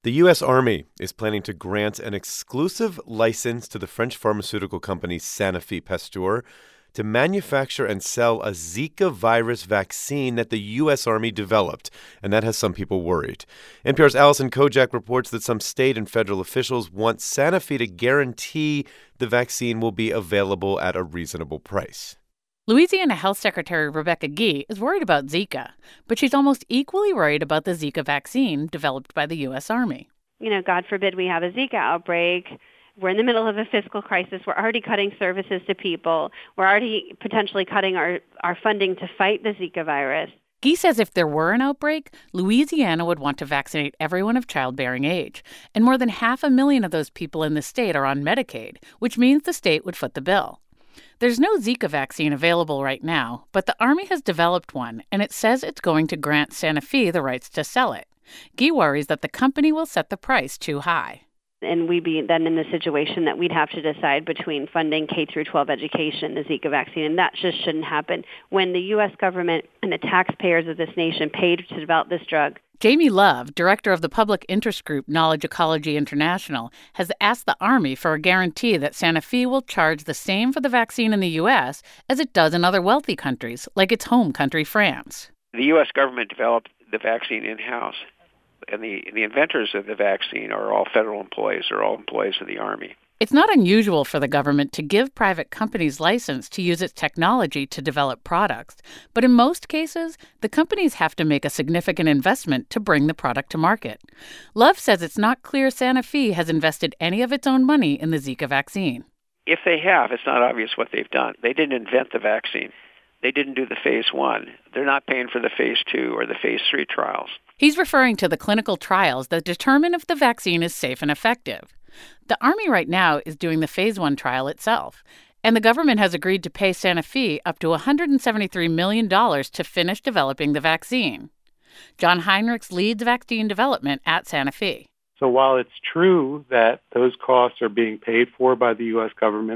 The U.S. Army is planning to grant an exclusive license to the French pharmaceutical company Sanofi Pasteur to manufacture and sell a Zika virus vaccine that the U.S. Army developed, and that has some people worried. NPR's Alison Kojak reports that some state and federal officials want Sanofi to guarantee the vaccine will be available at a reasonable price. Louisiana Health Secretary Rebecca Gee is worried about Zika, but she's almost equally worried about the Zika vaccine developed by the U.S. Army. God forbid we have a Zika outbreak. We're in the middle of a fiscal crisis. We're already cutting services to people. We're already potentially cutting our funding to fight the Zika virus. Gee says if there were an outbreak, Louisiana would want to vaccinate everyone of childbearing age. And more than 500,000 of those people in the state are on Medicaid, which means the state would foot the bill. There's no Zika vaccine available right now, but the Army has developed one, and it says it's going to grant Sanofi the rights to sell it. Gee worries that the company will set the price too high. And we'd be then in the situation that we'd have to decide between funding K-12 education, the Zika vaccine, and that just shouldn't happen. When the U.S. government and the taxpayers of this nation paid to develop this drug. Jamie Love, director of the public interest group Knowledge Ecology International, has asked the Army for a guarantee that Sanofi will charge the same for the vaccine in the U.S. as it does in other wealthy countries, like its home country, France. The U.S. government developed the vaccine in-house, and the inventors of the vaccine are all federal employees, or all employees of the Army. It's not unusual for the government to give private companies license to use its technology to develop products, but in most cases, the companies have to make a significant investment to bring the product to market. Love says it's not clear Sanofi has invested any of its own money in the Zika vaccine. If they have, it's not obvious what they've done. They didn't invent the vaccine. They didn't do the phase 1. They're not paying for the phase 2 or the phase 3 trials. He's referring to the clinical trials that determine if the vaccine is safe and effective. The Army right now is doing the phase 1 trial itself, and the government has agreed to pay Sanofi up to $173 million to finish developing the vaccine. John Heinrichs leads vaccine development at Sanofi. So while it's true that those costs are being paid for by the U.S. government,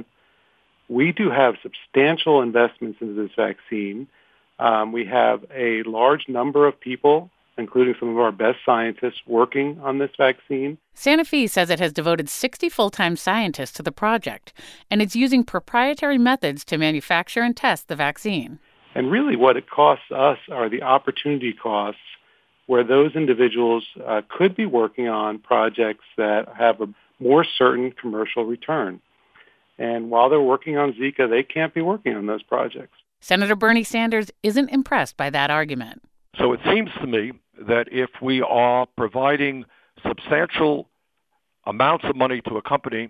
we do have substantial investments into this vaccine. We have a large number of people, including some of our best scientists, working on this vaccine. Sanofi says it has devoted 60 full-time scientists to the project, and it's using proprietary methods to manufacture and test the vaccine. And really what it costs us are the opportunity costs, where those individuals could be working on projects that have a more certain commercial return. And while they're working on Zika, they can't be working on those projects. Senator Bernie Sanders isn't impressed by that argument. So it seems to me that if we are providing substantial amounts of money to a company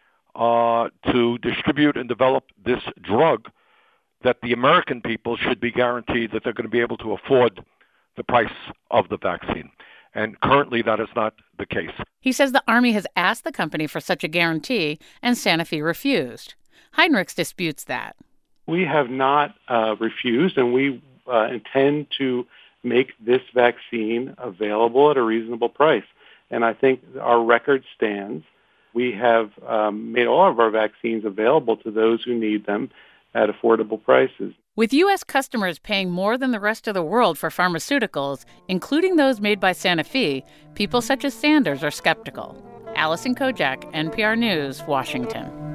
to distribute and develop this drug, that the American people should be guaranteed that they're going to be able to afford the price of the vaccine. And currently that is not the case. He says the Army has asked the company for such a guarantee, and Sanofi refused. Heinrichs disputes that. We have not refused, and we intend to make this vaccine available at a reasonable price. And I think our record stands. We have made all of our vaccines available to those who need them at affordable prices. With U.S. customers paying more than the rest of the world for pharmaceuticals, including those made by Sanofi, people such as Sanders are skeptical. Alison Kojak, NPR News, Washington.